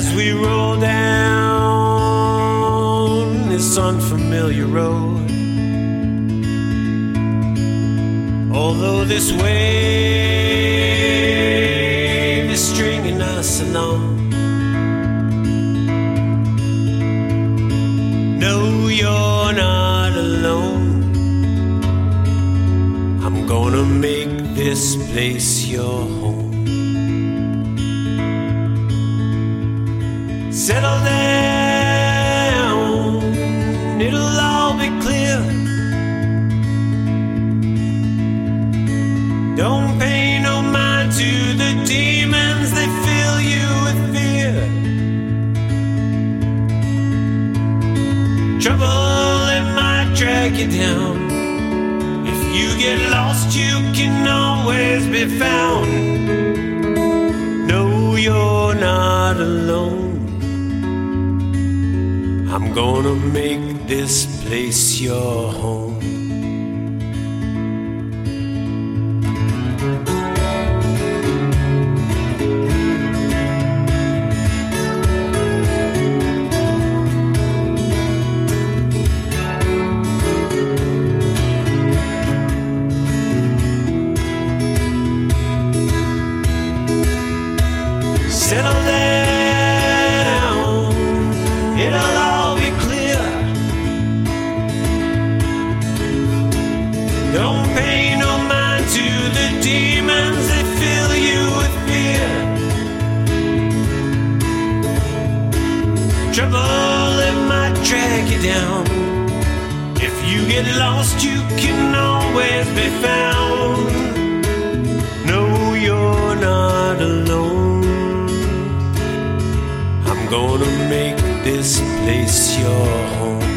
as we roll down this unfamiliar road. Although this wave is stringing us along, no, you're not alone. I'm gonna make this place your home. Settle down, it'll all be clear. Don't pay no mind to the demons, they fill you with fear. Trouble, it might drag you down. If you get lost, you can always be found. No, you're not alone. I'm gonna make this place your home. Settle down, it'll all be clear. Don't pay no mind to the demons, they fill you with fear. Trouble, it might drag you down. If you get lost, you can always be found. No, you're not alone. I'm gonna make this place your home.